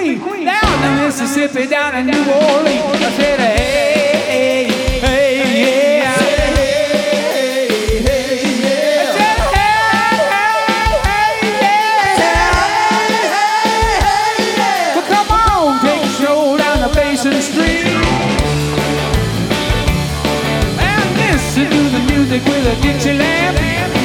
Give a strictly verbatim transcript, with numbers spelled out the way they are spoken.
Queen, down the Mississippi, down in New Orleans. I said, hey, hey, hey, yeah. I said, hey, hey, hey, yeah. I said, hey, hey, hey, yeah. Well, come on, take a stroll down the Basin Street and listen to the music with a Dixieland beat.